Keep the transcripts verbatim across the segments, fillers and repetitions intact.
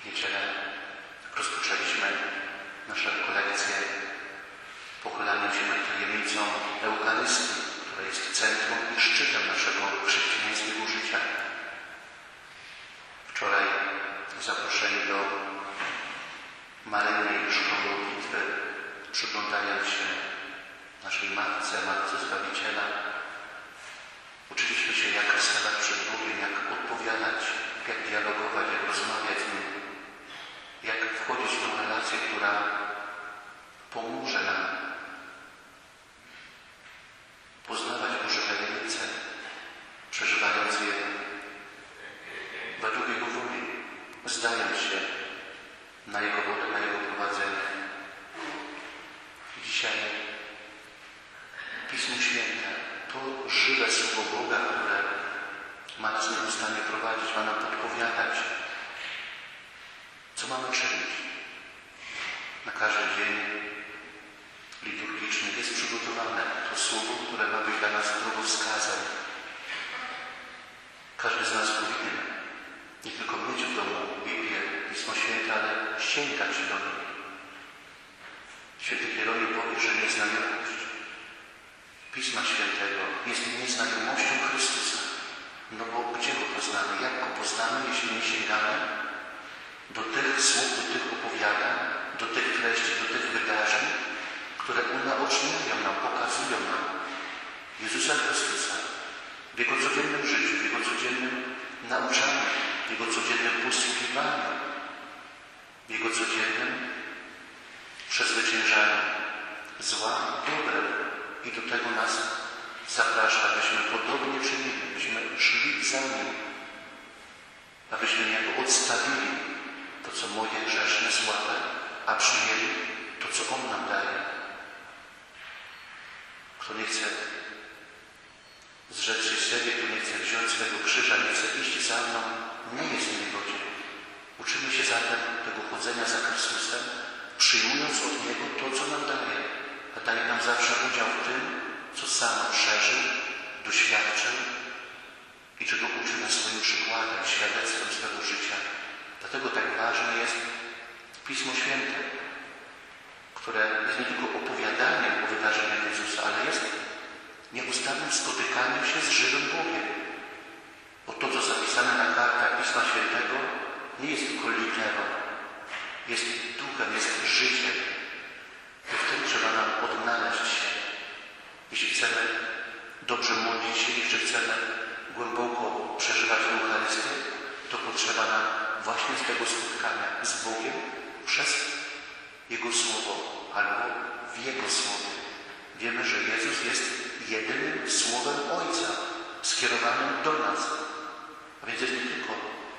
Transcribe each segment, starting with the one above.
niedzielę rozpoczęliśmy nasze rekolekcje pochylaniem się nad tajemnicą Eucharystii, która jest centrum i szczytem naszego chrześcijańskiego życia. Wczoraj zaproszeni do Maryjnej Szkoły Modlitwy, przyglądając się naszej Matce, Matce Zbawiciela, uczyliśmy się, jak stawać przed Bogiem, jak odpowiadać, jak dialogować, jak rozmawiać z Nim, jak wchodzić w tą relację, która pomoże nam poznawać Boże tajemnice, przeżywając je według Jego woli, zdając się na Jego wolę, na Jego prowadzenie. Dzisiaj Pismo Święte, to żywe Słowo Boga, które ma nas nieustannie prowadzić, ma nam podpowiadać, co mamy czynić. Na każdy dzień liturgiczny jest przygotowane to Słowo, które ma być dla nas drogowskazem. Każdy z nas powinien nie tylko mieć w domu Biblię, Pismo Święte, ale sięgać do niej. Święty Hieronim powie, że nieznajomość Pisma Świętego jest nieznajomością Chrystusa. No bo gdzie Go poznamy? Jak Go poznamy, jeśli nie sięgamy do tych słów, do tych opowiadań, do tych treści, do tych wydarzeń, które unaoczniają nam, pokazują nam Jezusa Chrystusa w Jego codziennym życiu, w Jego codziennym nauczaniu, w Jego codziennym posługiwaniu, w Jego codziennym przezwyciężaniu zła dobrem. I do tego nas zaprasza, abyśmy podobnie czynili, abyśmy szli za Nim, abyśmy niejako odstawili to, co moje grzeszne, słabe, a przyjęli to, co On nam daje. Kto nie chce zrzec się siebie, kto nie chce wziąć swego krzyża, nie chce iść za mną, nie jest w niegodzie. Uczymy się zatem tego chodzenia za Chrystusem, przyjmując od Niego to, co nam daje. A daje nam zawsze udział w tym, co sam przeżył, doświadczył i czego uczy nas swoim przykładem, świadectwem swego życia. Dlatego tak ważne jest Pismo Święte, które jest nie tylko opowiadaniem o wydarzeniach Jezusa, ale jest nieustannym spotykaniem się z żywym Bogiem. Bo to, co zapisane na kartach Pisma Świętego, nie jest tylko literą, jest duchem, jest życiem. I w tym trzeba nam odnaleźć się. Jeśli chcemy dobrze modlić się, jeśli chcemy głęboko przeżywać Eucharystię, to potrzeba nam właśnie z tego spotkania z Bogiem przez Jego Słowo albo w Jego Słowie. Wiemy, że Jezus jest jedynym Słowem Ojca skierowanym do nas. A więc jest nie tylko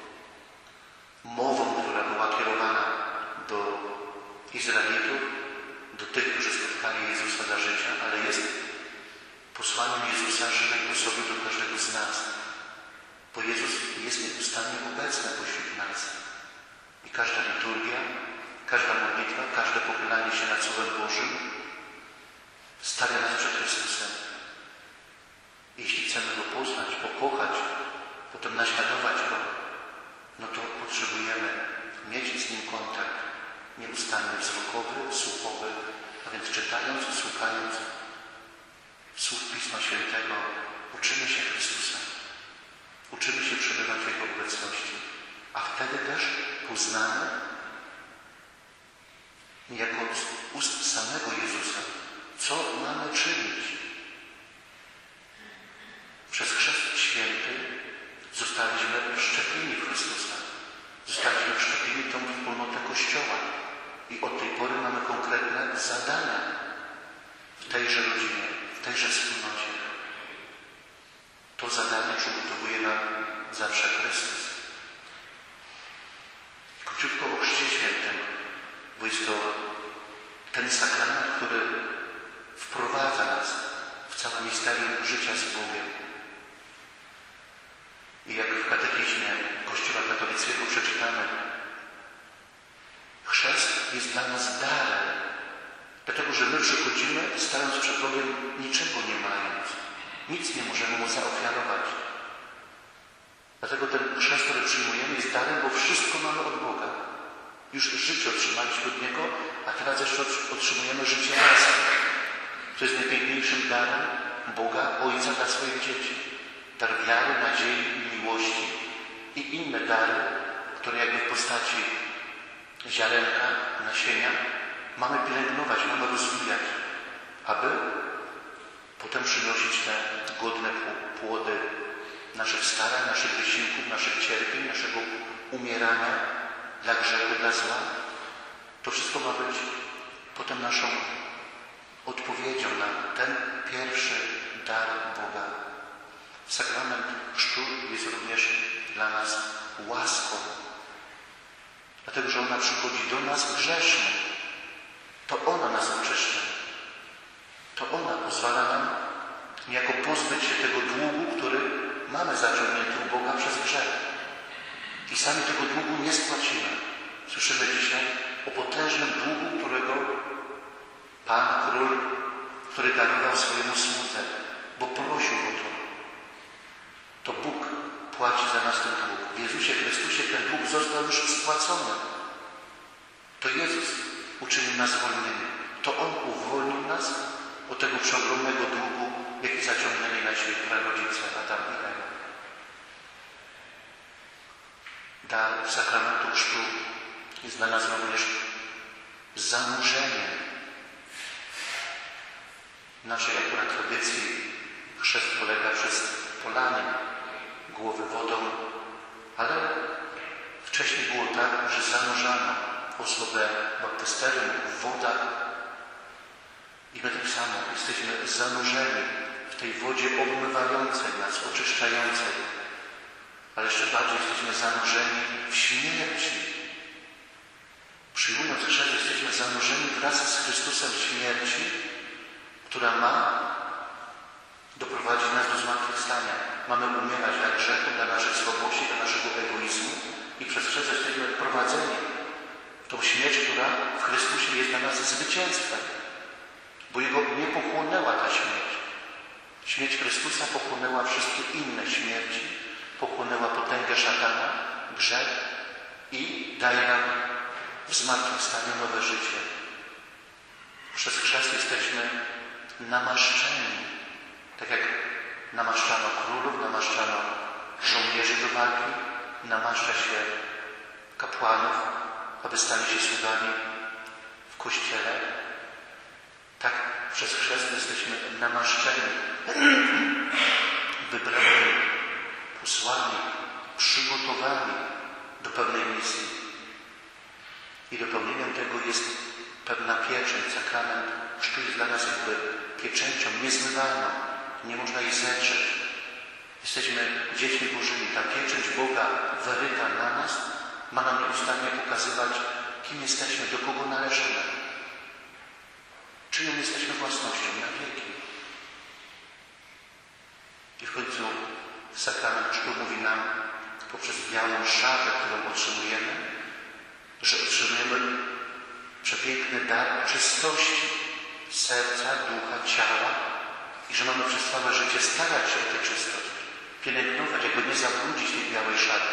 mową, która była kierowana do Izraelitów, do tych, którzy spotkali Jezusa za życia, ale jest posłaniem Jezusa żywej osoby do każdego z nas. Bo Jezus jest nieustannie obecny pośród nas. I każda liturgia, każda modlitwa, każde pochylanie się nad Słowem Bożym stawia nas przed Chrystusem. Jeśli chcemy Go poznać, pokochać, potem naśladować Go, no to potrzebujemy mieć z Nim kontakt nieustannie wzrokowy, słuchowy, a więc czytając i słuchając słów Pisma Świętego, uczymy się Chrystusa. Uczymy się przebywać w Jego obecności, a wtedy też poznamy niejako z ust samego Jezusa, co mamy czynić. Przez chrzest święty zostaliśmy wszczepieni w Chrystusa. Zostaliśmy wszczepieni w tą wspólnotę Kościoła. I od tej pory mamy konkretne zadania w tejże rodzinie, w tejże wspólnocie. To zadanie przygotowuje nam zawsze Chrystus. Króciutko o Chrzcie Świętym, bo jest to ten sakrament, który wprowadza nas w całe misterium życia z Bogiem. I jak w katechizmie Kościoła katolickiego przeczytamy, chrzest jest dla nas darem, dlatego że my przychodzimy, stając przed Bogiem niczego nie mając. Nic nie możemy Mu zaofiarować. Dlatego ten chrzest, który przyjmujemy, jest darem, bo wszystko mamy od Boga. Już życie otrzymaliśmy od Niego, a teraz jeszcze otrzymujemy życie łaski. To jest najpiękniejszym darem Boga, Ojca dla swoich dzieci. Dar wiary, nadziei i miłości i inne dary, które jakby w postaci ziarenka, nasienia mamy pielęgnować, mamy rozwijać, aby potem przynosić te godne płody naszych starań, naszych wysiłków, naszych cierpień, naszego umierania dla grzechu, dla zła. To wszystko ma być potem naszą odpowiedzią na ten pierwszy dar Boga. Sakrament chrztu jest również dla nas łaską, dlatego że ona przychodzi do nas grzesznych. To ona nas oczyszcza. To ona pozwala nam niejako pozbyć się tego długu, który mamy zaciągnięty u Boga przez grzech. I sami tego długu nie spłacimy. Słyszymy dzisiaj o potężnym długu, którego Pan, Król, który darował swojemu słudze, bo prosił o to. To Bóg płaci za nas ten dług. W Jezusie Chrystusie ten dług został już spłacony. To Jezus uczynił nas wolnymi. To On uwolnił nas od tego przeogromnego długu, jaki zaciągnęli nasi prarodzice Adam i Ewa. Dar sakramentu chrztu jest dla nas również zanurzeniem. W naszej akurat tradycji chrzest polega przez polanie głowy wodą, ale wcześniej było tak, że zanurzano osobę baptysterzem w wodach i my tym samym jesteśmy zanurzeni w tej wodzie obmywającej nas, oczyszczającej, ale jeszcze bardziej jesteśmy zanurzeni w śmierci. Przyjmując chrzest, jesteśmy zanurzeni wraz z Chrystusem w śmierci, która ma doprowadzić nas do zmartwychwstania. Mamy umierać dla grzechu, dla naszej słabości, dla naszego egoizmu i przez chrzest jesteśmy wprowadzeni w tą śmierć, która w Chrystusie jest dla nas zwycięstwem, bo Jego nie pochłonęła ta śmierć. Śmierć Chrystusa pochłonęła wszystkie inne śmierci, pochłonęła potęgę szatana, grzech i daje nam w zmartwychwstaniu nowe życie. Przez chrzest jesteśmy namaszczeni, tak jak namaszczano królów, namaszczano żołnierzy do walki, namaszcza się kapłanów, aby stali się sługami w Kościele. Tak przez chrzest jesteśmy namaszczeni, wybrani, posłani, przygotowani do pewnej misji. I dopełnieniem tego jest pewna pieczęć, sakrament chrztu jest dla nas jakby pieczęcią niezmywalną, nie można jej zetrzeć. Jesteśmy dziećmi Bożymi. Ta pieczęć Boga wyryta na nas ma nam nieustannie pokazywać, kim jesteśmy, do kogo należymy, czyją jesteśmy własnością na wieki. I w końcu sakrament chrztu mówi nam poprzez białą szatę, którą otrzymujemy, że otrzymujemy przepiękny dar czystości serca, ducha, ciała i że mamy przez całe życie starać się o tę czystość, pielęgnować, jakby nie zabrudzić tej białej szaty.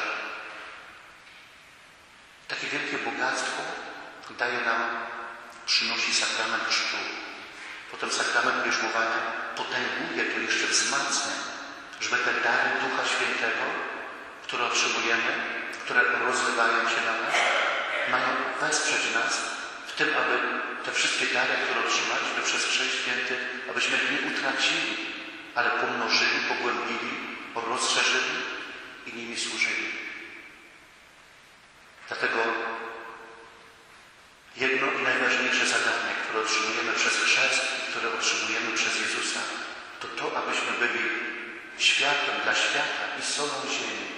Takie wielkie bogactwo daje nam, przynosi sakrament chrztu. Potem sakrament bierzmowania potęguje, to jeszcze wzmacnia, żeby te dary Ducha Świętego, które otrzymujemy, które rozlewają się na nas, mają wesprzeć nas w tym, aby te wszystkie dary, które otrzymaliśmy przez Chrzest Święty, abyśmy ich nie utracili, ale pomnożyli, pogłębili, rozszerzyli i nimi służyli. Dlatego jedno i najważniejsze zadanie, które otrzymujemy przez chrzest, które otrzymujemy przez Jezusa, to to, abyśmy byli światłem dla świata i solą ziemi.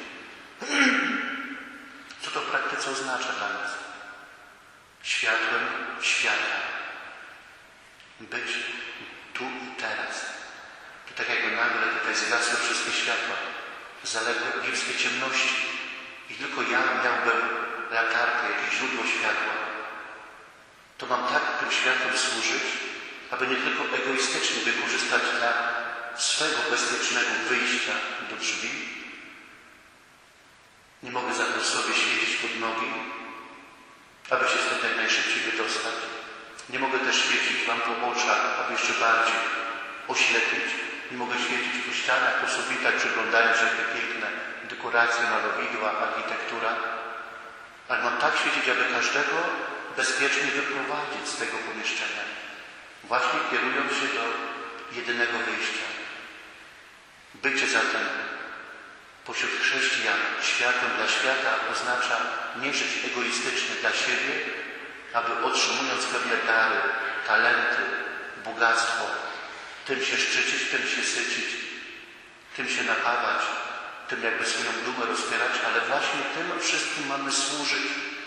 Co to w praktyce oznacza dla nas? Światłem świata. Być tu i teraz. To tak jakby nagle tutaj zgasły wszystkie światła. Zaległy niebieskie ciemności. I tylko ja miałbym latarkę, jakieś źródło światła. To mam tak tym światłem służyć, aby nie tylko egoistycznie wykorzystać dla swego bezpiecznego wyjścia do drzwi. Nie mogę zatem sobie świecić pod nogi, aby się stąd jak najszybciej wydostać. Nie mogę też świecić wam po oczach, aby jeszcze bardziej oślepić. Nie mogę świecić po ścianach, po sufitach, przyglądając się te piękne dekoracje, malowidła, architektura. Ale mam tak świecić, aby każdego bezpiecznie wyprowadzić z tego pomieszczenia. Właśnie kierując się do jedynego wyjścia. Bycie zatem pośród chrześcijan światłem dla świata oznacza nie żyć egoistycznie dla siebie, aby otrzymując pewne dary, talenty, bogactwo, tym się szczycić, tym się sycić, tym się napawać, tym jakby swoją dumę rozpierać, ale właśnie tym wszystkim mamy służyć.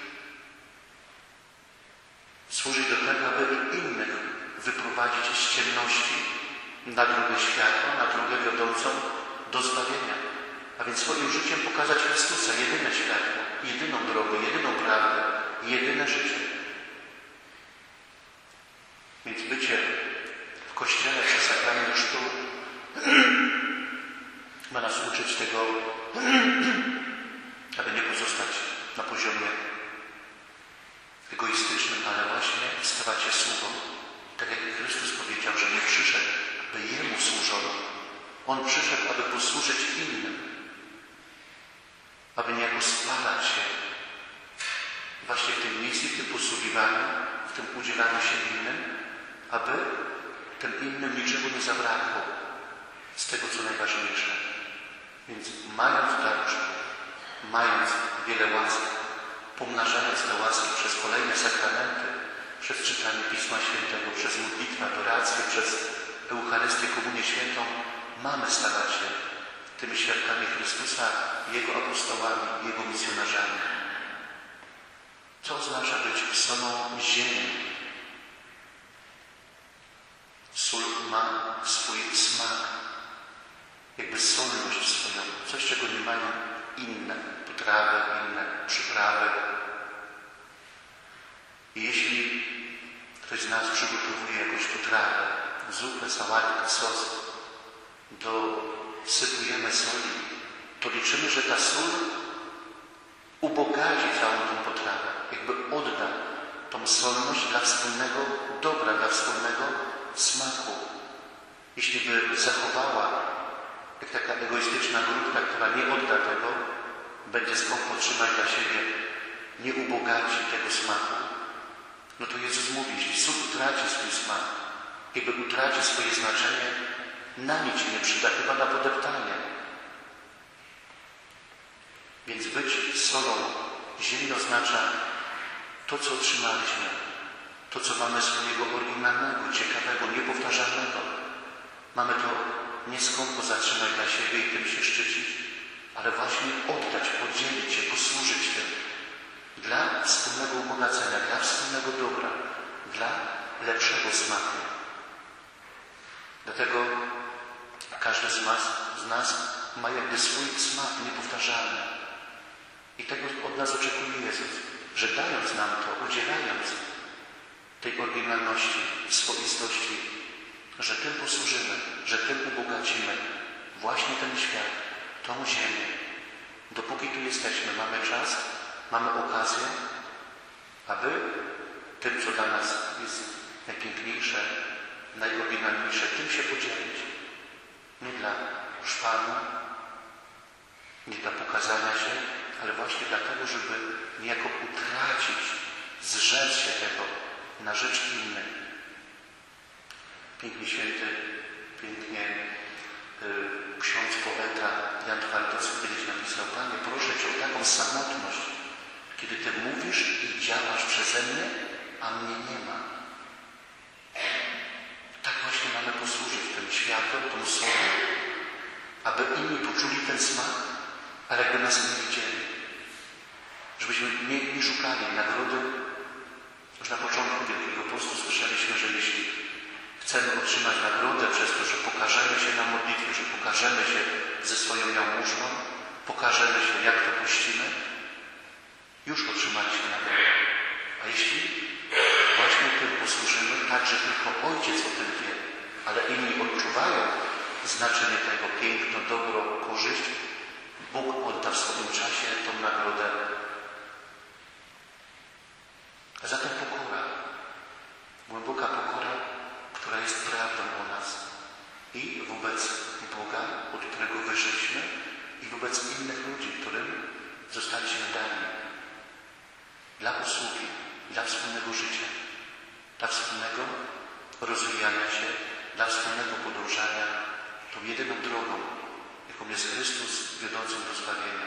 Służyć do tego, aby i innych wyprowadzić z ciemności na drogę światła, na drogę wiodącą do zbawienia. A więc swoim życiem pokazać Chrystusa, jedyne światło, jedyną drogę, jedyną prawdę, jedyne życie. Więc bycie w Kościele przy sakramentu chrztu ma nas uczyć tego, aby nie pozostać na poziomie egoistycznym, ale właśnie stawać się sługą. Tak jak Chrystus powiedział, że nie przyszedł, aby Jemu służono. On przyszedł, aby posłużyć innym, aby niejako spalać się właśnie w tej misji, w tym posługiwaniu, w tym udzielaniu się innym, aby tym innym niczego nie zabrakło z tego, co najważniejsze. Więc mając dar chrztu, mając wiele łask, pomnażając te łaski przez kolejne sakramenty, przez czytanie Pisma Świętego, przez modlitwę, adorację, przez Eucharystię, Komunię Świętą, mamy stawać się tymi świadkami Chrystusa, Jego apostołami, Jego misjonarzami. Co oznacza być solą ziemi? Sól ma swój smak, jakby solność swoją, coś, czego nie mają inne potrawy, inne przyprawy. I jeśli ktoś z nas przygotowuje jakąś potrawę, zupę, sałatkę, sos, dosypujemy soli, to liczymy, że ta sól ubogaci całą tą potrawę, jakby odda tą solność dla wspólnego dobra, dla wspólnego smaku. Jeśli by zachowała, jak taka egoistyczna grupka, która nie odda tego, będzie skąd otrzymać dla siebie, nie ubogaci tego smaku, no to Jezus mówi, jeśli sól utraci swój smak, jakby utraci swoje znaczenie, na nic się nie przyda, chyba na podeptanie. Więc być solą ziemi oznacza to, co otrzymaliśmy, to, co mamy swojego oryginalnego, ciekawego, niepowtarzalnego. Mamy to nie skąpo zatrzymać dla siebie i tym się szczycić, ale właśnie oddać, podzielić się, posłużyć tym dla wspólnego ubogacenia, dla wspólnego dobra, dla lepszego smaku. Dlatego każdy z nas, z nas ma jakby swój smak niepowtarzalny. I tego od nas oczekuje Jezus, że dając nam to, udzielając tej oryginalności, swoistości, że tym posłużymy, że tym ubogacimy właśnie ten świat, tą ziemię. Dopóki tu jesteśmy, mamy czas, mamy okazję, aby tym, co dla nas jest najpiękniejsze, najoryginalniejsze, tym się podzielić. Nie dla szpanu, nie dla pokazania się, ale właśnie dlatego, żeby niejako utracić, zrzec się tego na rzecz innych. Pięknie święty, pięknie y, ksiądz poeta Jan Twardowski kiedyś napisał: Panie, proszę Cię o taką samotność, kiedy Ty mówisz i działasz przeze mnie, a mnie nie ma. Tak właśnie mamy posłużyć tym światłem, tą solą, aby inni poczuli ten smak, ale jakby nas nie widzieli. Żebyśmy nie, nie szukali nagrody. Już na początku Wielkiego Postu słyszeliśmy, że jeśli chcemy otrzymać nagrodę przez to, że pokażemy się na modlitwie, że pokażemy się ze swoją jałmużną, pokażemy się, jak to pościmy, już otrzymaliśmy nagrodę. A jeśli właśnie tym posłużymy, tak, że tylko Ojciec o tym wie, ale inni odczuwają znaczenie tego, piękno, dobro, korzyść, Bóg odda w swoim czasie tą nagrodę A zatem pokora, głęboka pokora, która jest prawdą o nas i wobec Boga, od którego wyszliśmy, i wobec innych ludzi, którym zostaliśmy dani dla usługi, dla wspólnego życia, dla wspólnego rozwijania się, dla wspólnego podążania tą jedyną drogą, jaką jest Chrystus, wiodącą do zbawienia.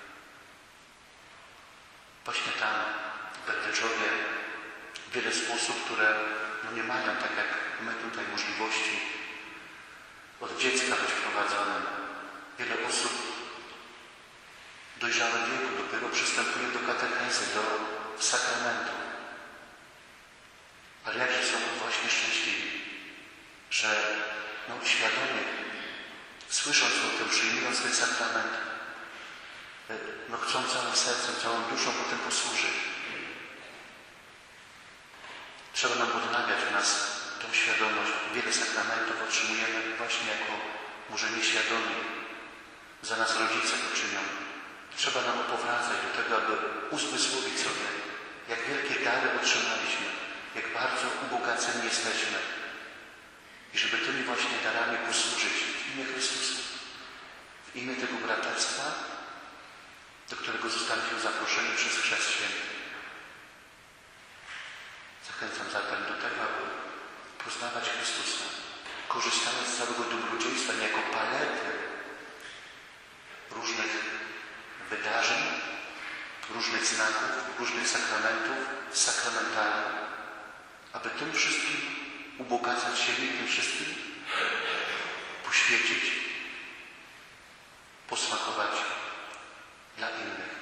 Właśnie tam, w Bertyczowie, wiele sposób, które no nie mają, tak jak my tutaj, możliwości od dziecka być prowadzonym. Wiele osób w dojrzałym wieku dopiero przystępuje do katechezy, do sakramentu. Ale jakże są właśnie szczęśliwi, że no, świadomie, słysząc o tym, przyjmując ten sakrament, no, chcą całym sercem, całą duszą potem posłużyć. Trzeba nam odnawiać w nas tą świadomość. Wiele sakramentów otrzymujemy właśnie jako może nieświadomie. Za nas rodzice to czynią. Trzeba nam powracać do tego, aby uzmysłowić sobie, jak wielkie dary otrzymaliśmy, jak bardzo ubogaceni jesteśmy. I żeby tymi właśnie darami posłużyć w imię Chrystusa, w imię tego braterstwa, do którego zostaliśmy zaproszeni przez Chrzest Święty. Zachęcam zatem do tego, aby poznawać Chrystusa, korzystając z całego dobrodziejstwa nie jako palety różnych wydarzeń, różnych znaków, różnych sakramentów, sakramentalnych, aby tym wszystkim ubogacać siebie i tym wszystkim poświęcić, posmakować dla innych.